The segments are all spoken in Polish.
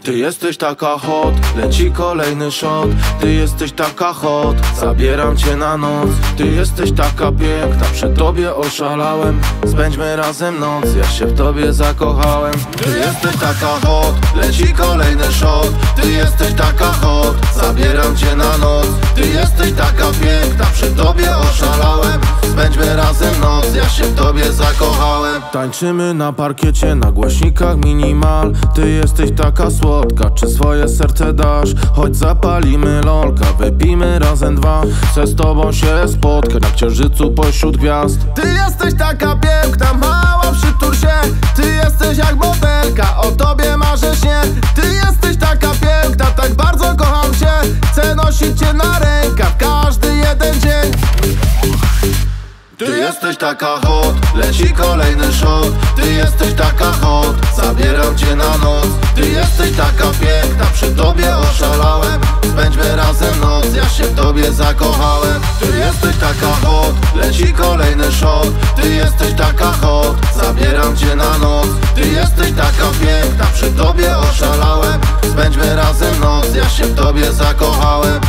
Ty jesteś taka hot, leci kolejny shot. Ty jesteś taka hot, zabieram cię na noc. Ty jesteś taka piękna, przy tobie oszalałem. Spędźmy razem noc, ja się w tobie zakochałem. Ty jesteś taka hot, leci kolejny shot. Ty jesteś taka hot, zabieram cię na noc. Ty jesteś taka piękna, przy tobie oszalałem. Spędźmy razem noc, ja się w tobie zakochałem. Tańczymy na parkiecie, na głośnikach minimal. Ty jesteś taka słodka, czy swoje serce dasz? Chodź zapalimy lolka, wypijmy razem dwa. Chcę z tobą się spotkać na księżycu pośród gwiazd. Ty jesteś taka piękna, mała, przytul się. Ty jesteś jak modelka, o tobie marzę śnie. Ty jesteś taka piękna, tak bardzo kocham się. Chcę nosić cię na rękach każdy jeden dzień. Ty jesteś taka hot, leci kolejny shot. Ty jesteś taka hot, zabieram cię na noc. Ty jesteś taka piękna, przy tobie oszalałem. Spędźmy razem noc, ja się w tobie zakochałem. Ty jesteś taka hot, leci kolejny shot. Ty jesteś taka hot, zabieram cię na noc. Ty jesteś taka piękna, przy tobie oszalałem. Spędźmy razem noc, ja się w tobie zakochałem.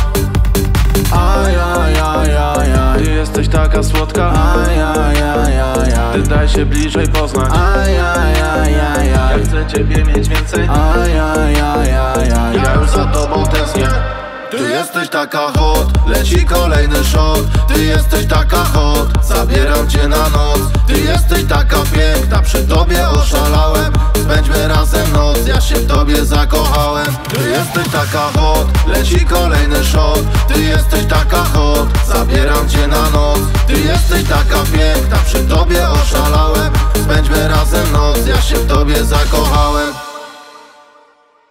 Ajajajajaj, ty jesteś taka słodka. Ajajajajaj, ty daj się bliżej poznać. Ajajajajaj, ja chcę ciebie mieć więcej. Ajajajajaj, ja już za tobą tęsknię. Ty jesteś taka hot, leci kolejny shot. Ty jesteś taka hot, zabieram cię na noc. Ty jesteś taka piękna, przy tobie oszalałem. Spędźmy razem noc, ja się w tobie zakochałem. Ty jesteś taka hot, leci kolejny shot. Ty jesteś taka hot, zabieram cię na noc. Ty jesteś taka piękna, przy tobie oszalałem. Spędźmy razem noc, ja się w tobie zakochałem.